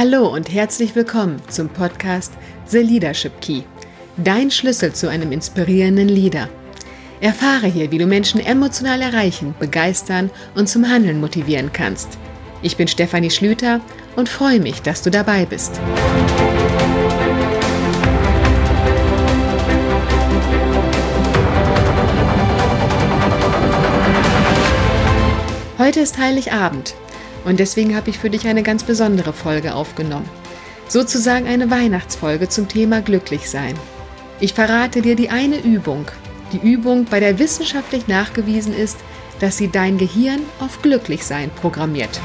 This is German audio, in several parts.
Hallo und herzlich willkommen zum Podcast The Leadership Key, dein Schlüssel zu einem inspirierenden Leader. Erfahre hier, wie du Menschen emotional erreichen, begeistern und zum Handeln motivieren kannst. Ich bin Stefanie Schlüter und freue mich, dass du dabei bist. Heute ist Heiligabend und deswegen habe ich für dich eine ganz besondere Folge aufgenommen. Sozusagen eine Weihnachtsfolge zum Thema Glücklichsein. Ich verrate dir die Übung, bei der wissenschaftlich nachgewiesen ist, dass sie dein Gehirn auf Glücklichsein programmiert.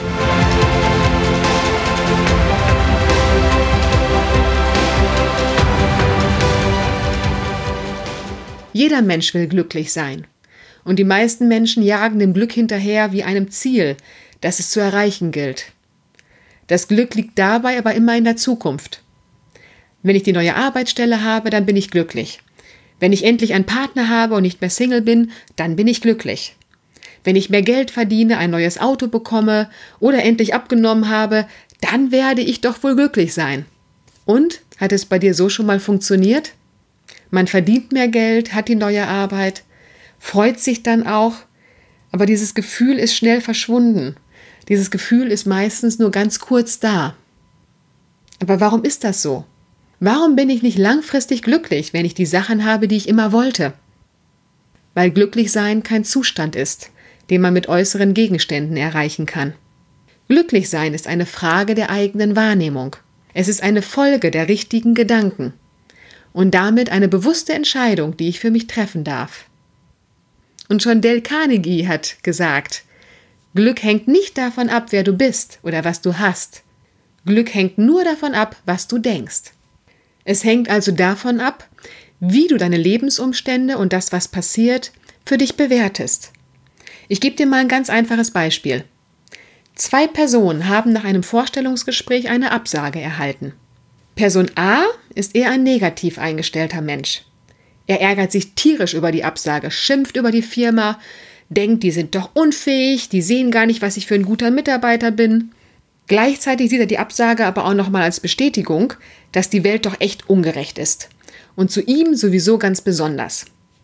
Jeder Mensch will glücklich sein. Und die meisten Menschen jagen dem Glück hinterher wie einem Ziel, das es zu erreichen gilt. Das Glück liegt dabei aber immer in der Zukunft. Wenn ich die neue Arbeitsstelle habe, dann bin ich glücklich. Wenn ich endlich einen Partner habe und nicht mehr Single bin, dann bin ich glücklich. Wenn ich mehr Geld verdiene, ein neues Auto bekomme oder endlich abgenommen habe, dann werde ich doch wohl glücklich sein. Und? Hat es bei dir so schon mal funktioniert? Man verdient mehr Geld, hat die neue Arbeit, freut sich dann auch, aber dieses Gefühl ist schnell verschwunden. Dieses Gefühl ist meistens nur ganz kurz da. Aber warum ist das so? Warum bin ich nicht langfristig glücklich, wenn ich die Sachen habe, die ich immer wollte? Weil Glücklichsein kein Zustand ist, den man mit äußeren Gegenständen erreichen kann. Glücklichsein ist eine Frage der eigenen Wahrnehmung. Es ist eine Folge der richtigen Gedanken. Und damit eine bewusste Entscheidung, die ich für mich treffen darf. Und schon Dale Carnegie hat gesagt, Glück hängt nicht davon ab, wer du bist oder was du hast. Glück hängt nur davon ab, was du denkst. Es hängt also davon ab, wie du deine Lebensumstände und das, was passiert, für dich bewertest. Ich gebe dir mal ein ganz einfaches Beispiel. 2 Personen haben nach einem Vorstellungsgespräch eine Absage erhalten. Person A ist eher ein negativ eingestellter Mensch. Er ärgert sich tierisch über die Absage, schimpft über die Firma, denkt, die sind doch unfähig, die sehen gar nicht, was ich für ein guter Mitarbeiter bin. Gleichzeitig sieht er die Absage aber auch nochmal als Bestätigung, dass die Welt doch echt ungerecht ist. Und zu ihm sowieso ganz besonders.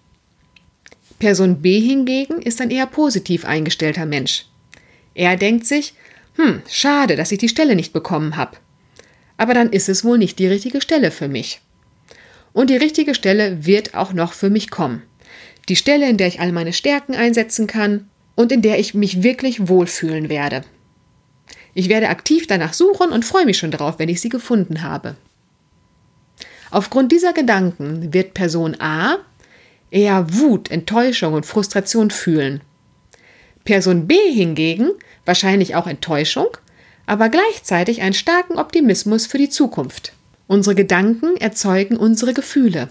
Person B hingegen ist ein eher positiv eingestellter Mensch. Er denkt sich, schade, dass ich die Stelle nicht bekommen habe. Aber dann ist es wohl nicht die richtige Stelle für mich. Und die richtige Stelle wird auch noch für mich kommen. Die Stelle, in der ich all meine Stärken einsetzen kann und in der ich mich wirklich wohlfühlen werde. Ich werde aktiv danach suchen und freue mich schon darauf, wenn ich sie gefunden habe. Aufgrund dieser Gedanken wird Person A eher Wut, Enttäuschung und Frustration fühlen. Person B hingegen wahrscheinlich auch Enttäuschung, aber gleichzeitig einen starken Optimismus für die Zukunft. Unsere Gedanken erzeugen unsere Gefühle.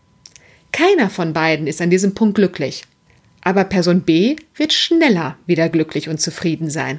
Keiner von beiden ist an diesem Punkt glücklich, aber Person B wird schneller wieder glücklich und zufrieden sein.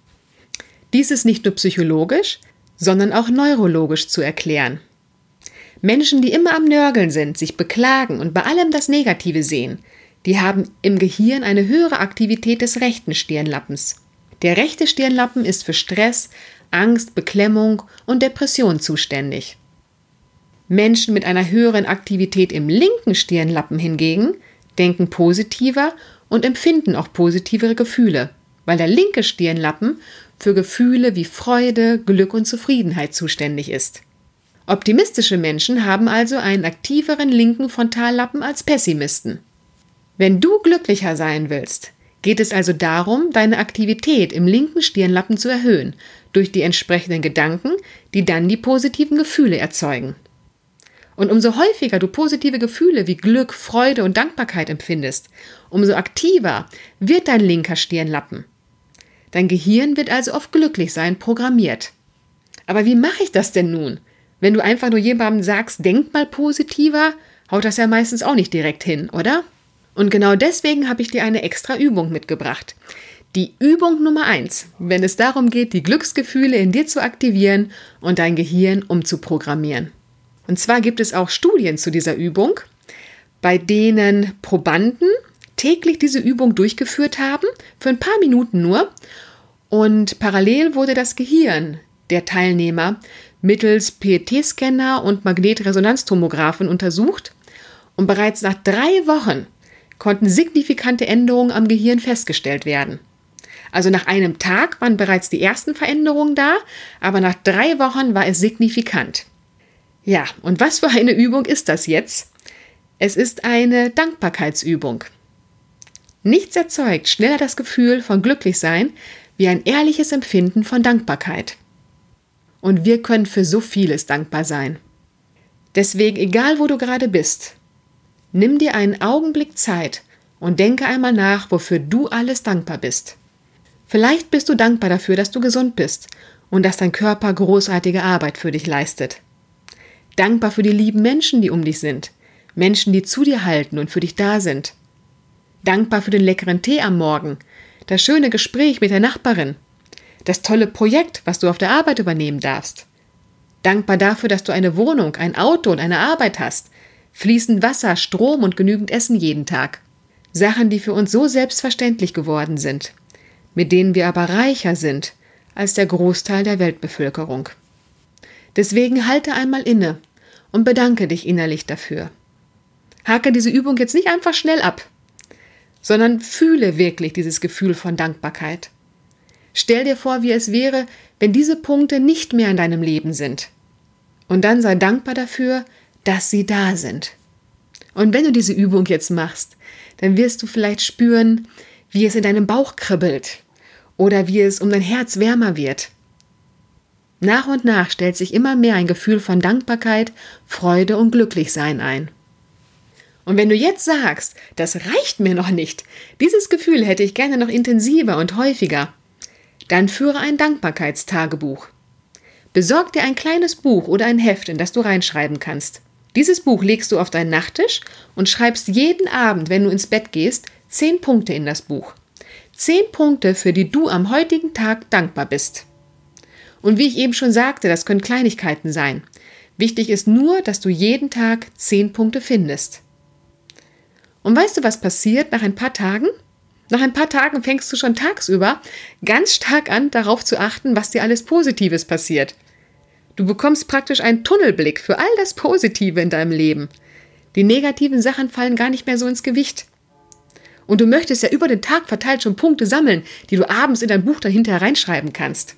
Dies ist nicht nur psychologisch, sondern auch neurologisch zu erklären. Menschen, die immer am Nörgeln sind, sich beklagen und bei allem das Negative sehen, die haben im Gehirn eine höhere Aktivität des rechten Stirnlappens. Der rechte Stirnlappen ist für Stress, Angst, Beklemmung und Depression zuständig. Menschen mit einer höheren Aktivität im linken Stirnlappen hingegen denken positiver und empfinden auch positivere Gefühle, weil der linke Stirnlappen für Gefühle wie Freude, Glück und Zufriedenheit zuständig ist. Optimistische Menschen haben also einen aktiveren linken Frontallappen als Pessimisten. Wenn du glücklicher sein willst, geht es also darum, deine Aktivität im linken Stirnlappen zu erhöhen, durch die entsprechenden Gedanken, die dann die positiven Gefühle erzeugen. Und umso häufiger du positive Gefühle wie Glück, Freude und Dankbarkeit empfindest, umso aktiver wird dein linker Stirnlappen. Dein Gehirn wird also auf Glücklichsein programmiert. Aber wie mache ich das denn nun? Wenn du einfach nur jemandem sagst, denk mal positiver, haut das ja meistens auch nicht direkt hin, oder? Und genau deswegen habe ich dir eine extra Übung mitgebracht. Die Übung Nummer 1, wenn es darum geht, die Glücksgefühle in dir zu aktivieren und dein Gehirn umzuprogrammieren. Und zwar gibt es auch Studien zu dieser Übung, bei denen Probanden täglich diese Übung durchgeführt haben, für ein paar Minuten nur. Und parallel wurde das Gehirn der Teilnehmer mittels PET-Scanner und Magnetresonanztomographen untersucht und bereits nach 3 Wochen konnten signifikante Änderungen am Gehirn festgestellt werden. Also nach einem Tag waren bereits die ersten Veränderungen da, aber nach 3 Wochen war es signifikant. Ja, und was für eine Übung ist das jetzt? Es ist eine Dankbarkeitsübung. Nichts erzeugt schneller das Gefühl von Glücklichsein wie ein ehrliches Empfinden von Dankbarkeit. Und wir können für so vieles dankbar sein. Deswegen, egal wo du gerade bist, nimm dir einen Augenblick Zeit und denke einmal nach, wofür du alles dankbar bist. Vielleicht bist du dankbar dafür, dass du gesund bist und dass dein Körper großartige Arbeit für dich leistet. Dankbar für die lieben Menschen, die um dich sind, Menschen, die zu dir halten und für dich da sind. Dankbar für den leckeren Tee am Morgen, das schöne Gespräch mit der Nachbarin, das tolle Projekt, was du auf der Arbeit übernehmen darfst. Dankbar dafür, dass du eine Wohnung, ein Auto und eine Arbeit hast, fließend Wasser, Strom und genügend Essen jeden Tag. Sachen, die für uns so selbstverständlich geworden sind, mit denen wir aber reicher sind als der Großteil der Weltbevölkerung. Deswegen halte einmal inne und bedanke dich innerlich dafür. Hake diese Übung jetzt nicht einfach schnell ab, sondern fühle wirklich dieses Gefühl von Dankbarkeit. Stell dir vor, wie es wäre, wenn diese Punkte nicht mehr in deinem Leben sind. Und dann sei dankbar dafür, dass sie da sind. Und wenn du diese Übung jetzt machst, dann wirst du vielleicht spüren, wie es in deinem Bauch kribbelt oder wie es um dein Herz wärmer wird. Nach und nach stellt sich immer mehr ein Gefühl von Dankbarkeit, Freude und Glücklichsein ein. Und wenn du jetzt sagst, das reicht mir noch nicht, dieses Gefühl hätte ich gerne noch intensiver und häufiger, dann führe ein Dankbarkeitstagebuch. Besorg dir ein kleines Buch oder ein Heft, in das du reinschreiben kannst. Dieses Buch legst du auf deinen Nachttisch und schreibst jeden Abend, wenn du ins Bett gehst, 10 Punkte in das Buch. 10 Punkte, für die du am heutigen Tag dankbar bist. Und wie ich eben schon sagte, das können Kleinigkeiten sein. Wichtig ist nur, dass du jeden Tag 10 Punkte findest. Und weißt du, was passiert nach ein paar Tagen? Nach ein paar Tagen fängst du schon tagsüber ganz stark an, darauf zu achten, was dir alles Positives passiert. Du bekommst praktisch einen Tunnelblick für all das Positive in deinem Leben. Die negativen Sachen fallen gar nicht mehr so ins Gewicht. Und du möchtest ja über den Tag verteilt schon Punkte sammeln, die du abends in dein Buch dann hinterher reinschreiben kannst.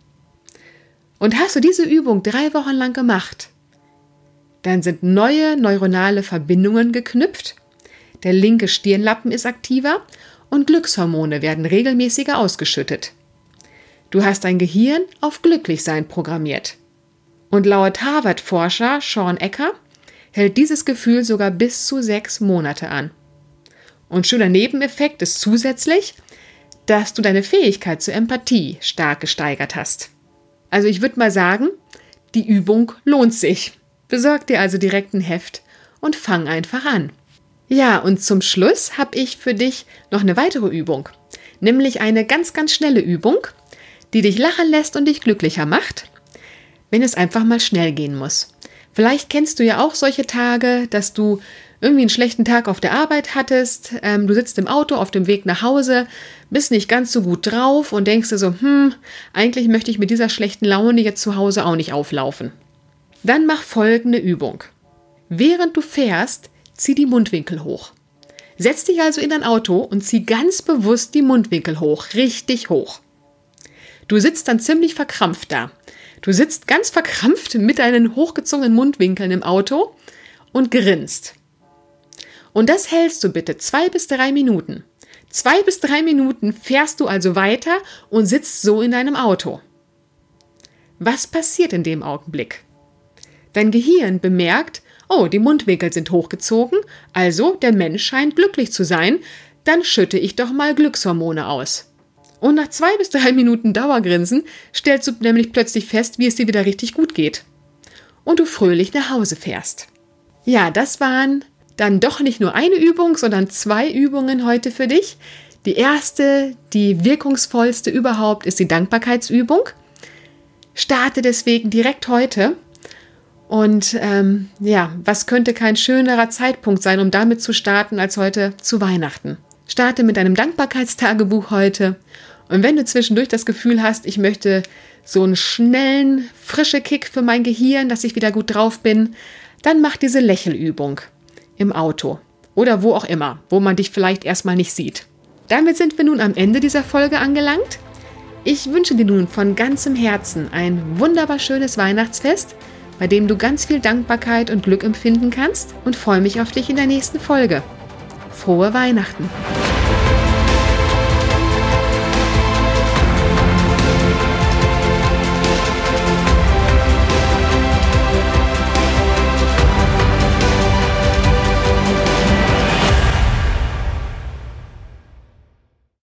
Und hast du diese Übung 3 Wochen lang gemacht, dann sind neue neuronale Verbindungen geknüpft, der linke Stirnlappen ist aktiver und Glückshormone werden regelmäßiger ausgeschüttet. Du hast dein Gehirn auf Glücklichsein programmiert. Und laut Harvard-Forscher Sean Ecker hält dieses Gefühl sogar bis zu 6 Monate an. Und schöner Nebeneffekt ist zusätzlich, dass du deine Fähigkeit zur Empathie stark gesteigert hast. Also ich würde mal sagen, die Übung lohnt sich. Besorg dir also direkt ein Heft und fang einfach an. Ja, und zum Schluss habe ich für dich noch eine weitere Übung, nämlich eine ganz, ganz schnelle Übung, die dich lachen lässt und dich glücklicher macht, wenn es einfach mal schnell gehen muss. Vielleicht kennst du ja auch solche Tage, dass du irgendwie einen schlechten Tag auf der Arbeit hattest, du sitzt im Auto auf dem Weg nach Hause, bist nicht ganz so gut drauf und denkst dir so, eigentlich möchte ich mit dieser schlechten Laune jetzt zu Hause auch nicht auflaufen. Dann mach folgende Übung. Während du fährst, zieh die Mundwinkel hoch. Setz dich also in dein Auto und zieh ganz bewusst die Mundwinkel hoch, richtig hoch. Du sitzt dann ziemlich verkrampft da. Du sitzt ganz verkrampft mit deinen hochgezogenen Mundwinkeln im Auto und grinst. Und das hältst du bitte 2 bis 3 Minuten. 2 bis 3 Minuten fährst du also weiter und sitzt so in deinem Auto. Was passiert in dem Augenblick? Dein Gehirn bemerkt, oh, die Mundwinkel sind hochgezogen, also der Mensch scheint glücklich zu sein, dann schütte ich doch mal Glückshormone aus. Und nach 2 bis 3 Minuten Dauergrinsen stellst du nämlich plötzlich fest, wie es dir wieder richtig gut geht. Und du fröhlich nach Hause fährst. Ja, das waren dann doch nicht nur eine Übung, sondern 2 Übungen heute für dich. Die erste, die wirkungsvollste überhaupt, ist die Dankbarkeitsübung. Starte deswegen direkt heute. Und was könnte kein schönerer Zeitpunkt sein, um damit zu starten, als heute zu Weihnachten. Starte mit einem Dankbarkeitstagebuch heute Und wenn du zwischendurch das Gefühl hast, ich möchte so einen schnellen, frischen Kick für mein Gehirn, dass ich wieder gut drauf bin, dann mach diese Lächelübung im Auto oder wo auch immer, wo man dich vielleicht erstmal nicht sieht. Damit sind wir nun am Ende dieser Folge angelangt. Ich wünsche dir nun von ganzem Herzen ein wunderbar schönes Weihnachtsfest, bei dem du ganz viel Dankbarkeit und Glück empfinden kannst und freue mich auf dich in der nächsten Folge. Frohe Weihnachten!